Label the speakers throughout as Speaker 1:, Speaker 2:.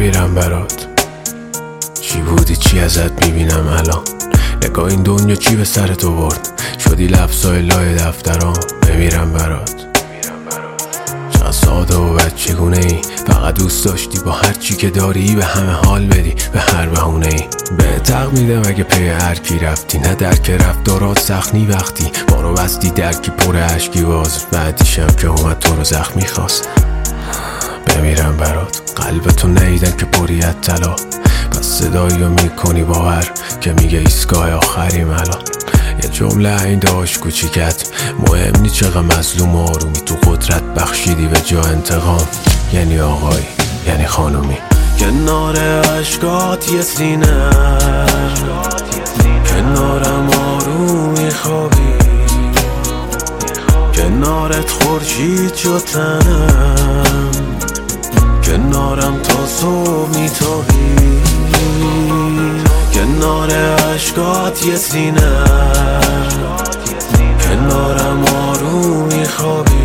Speaker 1: بمیرم برات. چی بودی چی ازت میبینم الان، نگاه این دنیا چی به سر تو برد، شدی لفظای لای دفترام. بمیرم برات. چقدر ساده و بچگونه ای، فقط دوست داشتی با هر چی که داری به همه حال بدی، به هر بهونه ای. به تق میدم اگه پی هر کی رفتی، نه درک رفتارات سخنی وقتی ما رو بستی درکی پر عشقی باز، بعدیشم که اومد تو رو زخمی خواست. بمیرم برات. قلبتو نیدن که پریت طلا، پس صدایی رو میکنی باور که میگه ایستگاه آخریم الان. یه جمله این داشت کوچیکت، مهم نی چقدر مظلوم آرومی، تو قدرت بخشیدی به جا انتقام. یعنی آقایی یعنی خانومی، کنار عشقات یه سینه، کنارم آرومی خوابی، کنارت خورشید شد تنم، کنارم تا صبح میتابی. کنار عشقات یه سینه، کنارم آرومی خوابی،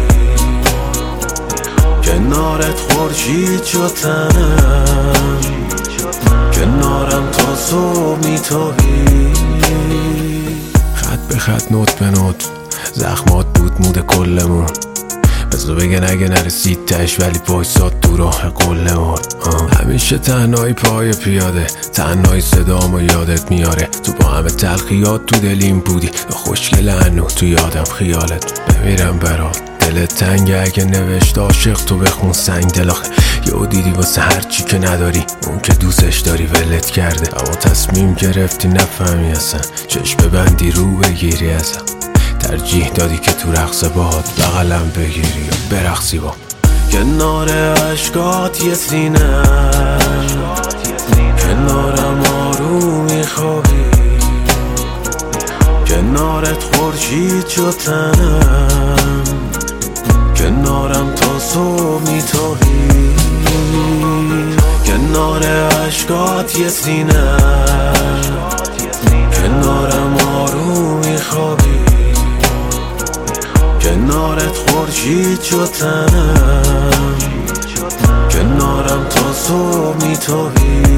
Speaker 1: کنارت خورشید شد تنم، کنارم تا صبح میتابی. خط به خط نوت به نوت زخمات بود مود کلمون، بذار بگن اگه نرسید تش ولی وایساد تو راه قلمون. همیشه تنهایی پای پیاده، تنهایی صدامو یادت میاره، تو با همه تلخیات تو دلیم بودی، خوشگل هنو تو یادم خیالت. بمیرم برات. دلت تنگه اگه نوشت عاشق تو بخون سنگ دلاخه، یهو دیدی واسه هر چی که نداری اون که دوستش داری ولت کرده، اما تصمیم گرفتی نفهمی اصلا، چشم ببندی رو بگیری ازم، ترجیح دادی که تو رقص باهات بغلم بگیری یا برقصی با. کنار عشقات یه سینه، کنارم آرومی خوابی، کنارت خورشید شد تنم، کنارم تا صبح میتابی. کنار عشقات یه سینه، کنارم آرومی خوابی، کنارت خورشید شد تنم، کنارم تا صبح میتابی.